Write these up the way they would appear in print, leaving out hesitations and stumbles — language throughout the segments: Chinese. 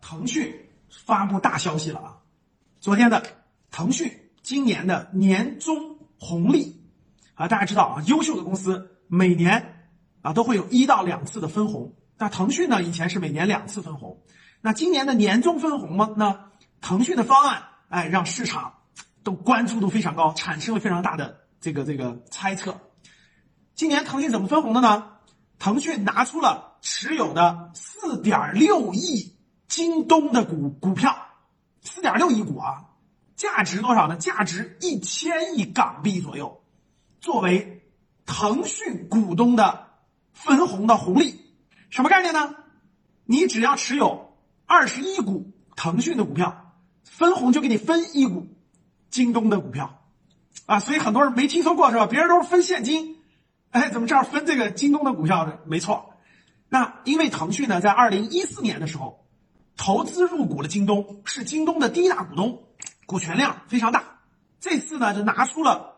腾讯发布大消息了啊！昨天的腾讯今年的年终红利啊，大家知道啊，优秀的公司每年啊都会有1到2次的分红。那腾讯呢，以前是每年2次分红。那今年的年终分红呢，腾讯的方案，让市场都关注度非常高，产生了非常大的这个猜测。今年腾讯怎么分红的呢？腾讯拿出了持有的4.6亿京东的股票，4.6亿股啊，价值多少呢？价值1000亿港币左右，作为腾讯股东的分红的红利。什么概念呢？你只要持有21股腾讯的股票，分红就给你分1股京东的股票啊，所以很多人没听说过是吧？别人都是分现金，怎么这儿分这个京东的股票呢？没错，那因为腾讯呢，在2014年的时候投资入股了京东，是京东的第一大股东，股权量非常大。这次呢，就拿出了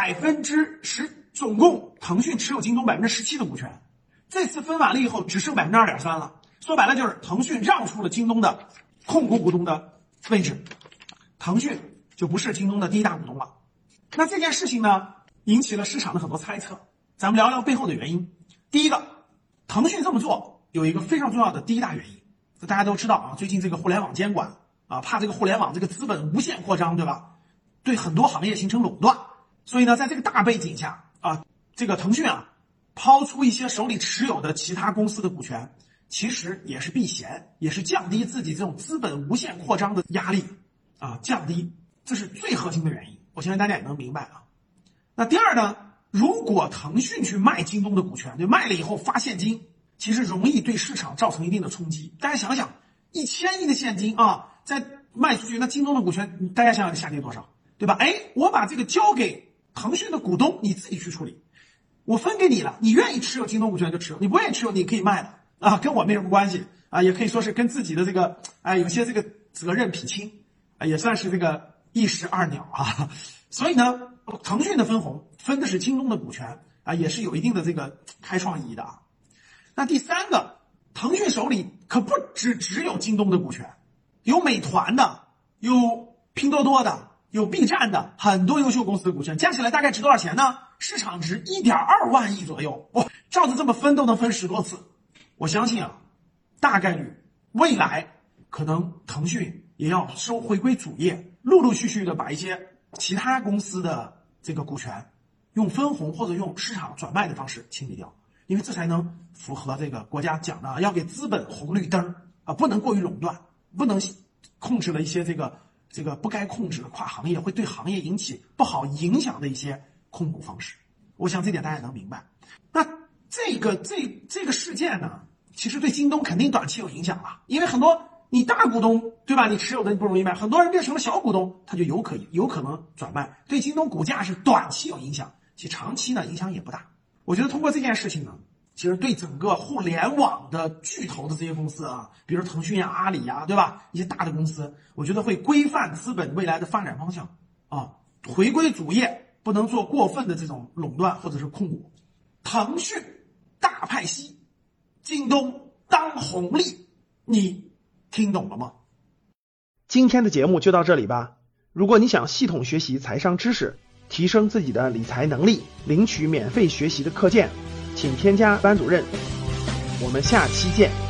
10%，总共腾讯持有京东17%的股权。这次分完了以后，只剩2.3%了。说白了就是腾讯让出了京东的控股股东的位置，腾讯就不是京东的第一大股东了。那这件事情呢，引起了市场的很多猜测。咱们聊聊背后的原因。第一个，腾讯这么做有一个非常重要的第一大原因，大家都知道啊，最近这个互联网监管啊，怕这个互联网这个资本无限扩张，对吧？对很多行业形成垄断，所以呢，在这个大背景下啊，这个腾讯啊，抛出一些手里持有的其他公司的股权，其实也是避嫌，也是降低自己这种资本无限扩张的压力啊，降低，这是最核心的原因。我相信大家也能明白啊。那第二呢，如果腾讯去卖京东的股权，就卖了以后发现金，其实容易对市场造成一定的冲击。大家想想，1000亿的现金啊，再卖出去，那京东的股权，大家想想下跌多少，对吧？我把这个交给腾讯的股东，你自己去处理，我分给你了，你愿意持有京东股权就持有，你不愿意持有你可以卖的啊，跟我没什么关系啊，也可以说是跟自己的这个有些这个责任撇清啊，也算是这个一石二鸟啊。所以呢，腾讯的分红分的是京东的股权啊，也是有一定的这个开创意义的啊。那第三个，腾讯手里可不只有京东的股权，有美团的，有拼多多的，有 B 站的，很多优秀公司的股权，加起来大概值多少钱呢？市场值1.2万亿左右。哇，照着这么分都能分10多次。我相信啊，大概率未来可能腾讯也要回归主业，陆陆续续的把一些其他公司的这个股权用分红或者用市场转卖的方式清理掉，因为这才能符合这个国家讲的要给资本红绿灯啊，不能过于垄断，不能控制了一些这个不该控制的跨行业会对行业引起不好影响的一些控股方式。我想这点大家也能明白。那这个事件呢，其实对京东肯定短期有影响了，因为很多你大股东对吧，你持有的不容易卖，很多人变成了小股东，他就有可能转卖，对京东股价是短期有影响，其实长期呢影响也不大。我觉得通过这件事情呢，其实对整个互联网的巨头的这些公司啊，比如腾讯啊、阿里啊，对吧，一些大的公司，我觉得会规范资本未来的发展方向啊，回归主业，不能做过分的这种垄断或者是控股。腾讯大派息，京东当红利，你听懂了吗？ 今天的节目就到这里吧。如果你想系统学习财商知识，提升自己的理财能力，领取免费学习的课件，请添加班主任。我们下期见。